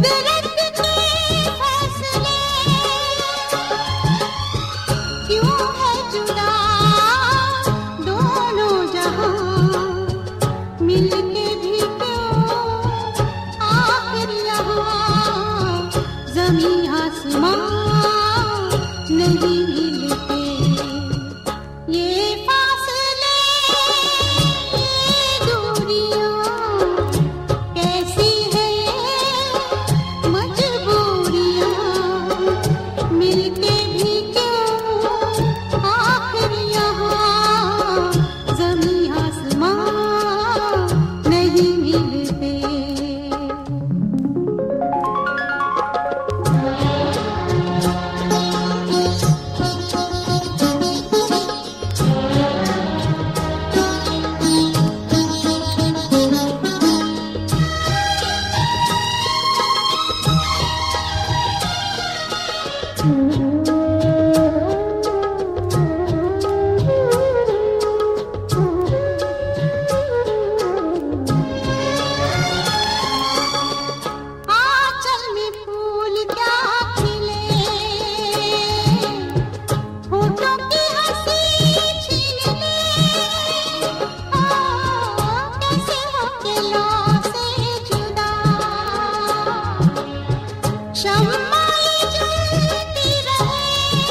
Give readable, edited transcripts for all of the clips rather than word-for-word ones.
कुदरत के फैसले क्यों है जुदा दोनों जहां, मिलके भी क्यों आखिर यहाँ ज़मीं आसमां नहीं मिलते। ये फासले ये दूरियां कैसी है ये मजबूरियां, मिलके भी क्यों आखिर यहाँ ज़मीं आसमां नहीं मिलते। आंचल में फूल क्या खिले, होठों की हंसी छीन ले, कैसे हो के लौ से जुदा, शम्माए जलती रहे,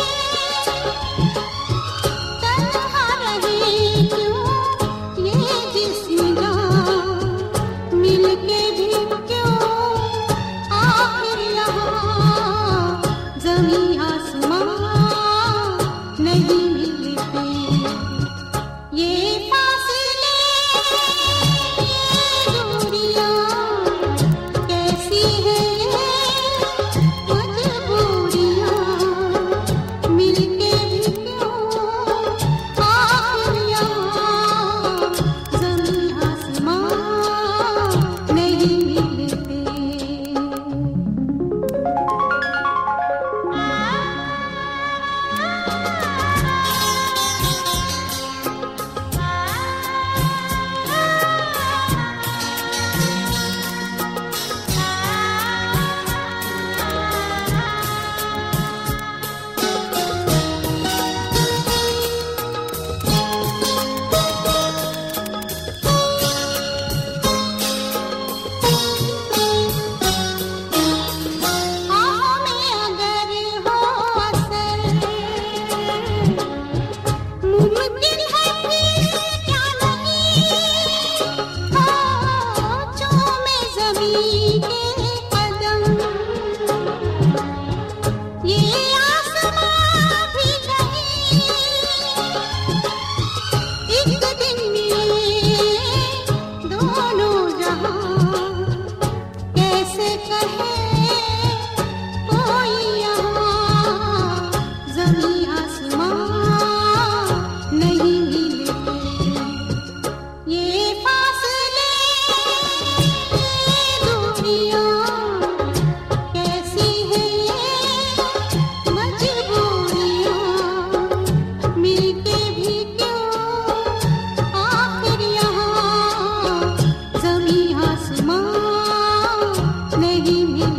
तन्हा रहे क्यों ये जिस्म जान, मिलके भी क्यों आखिर यहाँ ज़मीं आसमां नहीं मिलते। ये फासले ये दूरियां कैसी है ये मजबूरियां, मिलके भी क्यों आखिर यहाँ ज़मीं आसमां नहीं मिलते। हमें अगर हो असर मुमकिन है फिर क्या नहीं, चूमे ज़मीं के कदम, ये आसमां भी नहीं, एक दिन मिले दोनों जहां, कैसे कहे कोई यहाँ ज़मीं आसमां नहीं मिलते। ये फासले ये दूरियां कैसी है ये मजबूरियां, मिलके भी क्यों आखिर यहाँ ज़मीं आसमां नहीं मिलते।